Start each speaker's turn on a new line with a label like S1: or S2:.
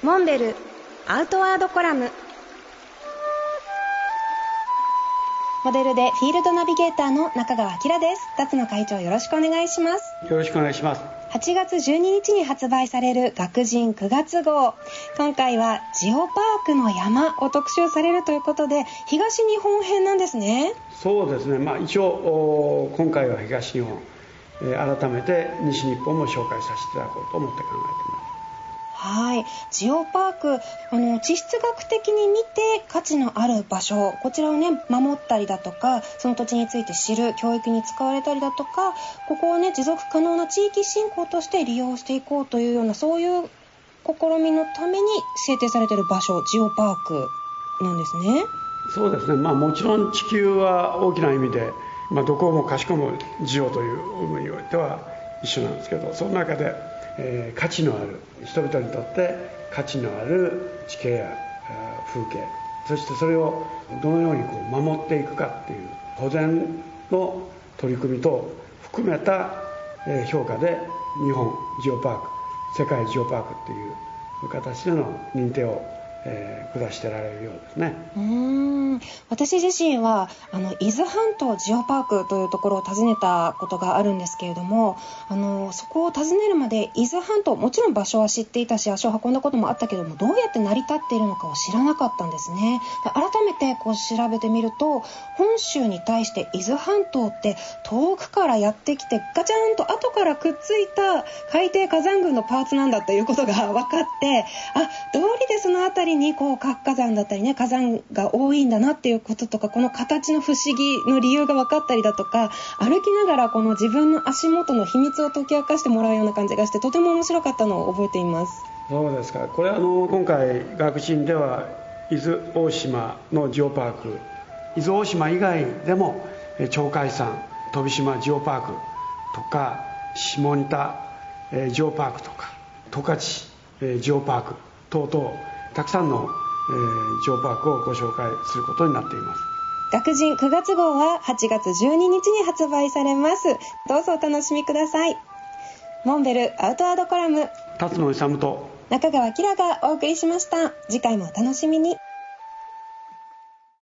S1: モンベルアウトワードコラム。モデルでフィールドナビゲーターの中川明です。辰野会長、よろしくお願いします。
S2: よろしくお願いします。
S1: 8月12日に発売される学人9月号。今回はジオパークの山を特集されるということで、東日本編なんですね。
S2: そうですね、一応今回は東日本、改めて西日本も紹介させていただこうと思って考えています。
S1: はい、ジオパーク、地質学的に見て価値のある場所、こちらをね守ったりだとか、その土地について知る教育に使われたりだとか、ここをね持続可能な地域振興として利用していこうというような、そういう試みのために制定されている場所、ジオパークなんですね。
S2: そうですね、もちろん地球は大きな意味で、どこもかしこもジオという意味においては一緒なんですけど、その中で価値のある、人々にとって価値のある地形や風景、そしてそれをどのように守っていくかっていう保全の取り組み等含めた評価で、日本ジオパーク、世界ジオパークっていう形での認定を下してられるようですね。
S1: 私自身は伊豆半島ジオパークというところを訪ねたことがあるんですけれども、そこを訪ねるまで伊豆半島、もちろん場所は知っていたし足を運んだこともあったけども、どうやって成り立っているのかを知らなかったんですね。改めて調べてみると、本州に対して伊豆半島って遠くからやってきてガチャンと後からくっついた海底火山群のパーツなんだということが分かって、道理でそのあたりに活火山だったりね、火山が多いんだなっていうこととか、この形の不思議の理由が分かったりだとか、歩きながらこの自分の足元の秘密を解き明かしてもらうような感じがして、とても面白かったのを覚えています。
S2: そうですか。これ今回学人では伊豆大島のジオパーク、伊豆大島以外でも鳥海山飛島ジオパークとか、下仁田ジオパークとか、十勝ジオパーク等々、たくさんのジオパークをご紹介することになっています。
S1: 学人9月号は8月12日に発売されます。どうぞお楽しみください。モンベルアウトワードコラム、
S2: 辰野勇と
S1: 中川明がお送りしました。次回もお楽しみに。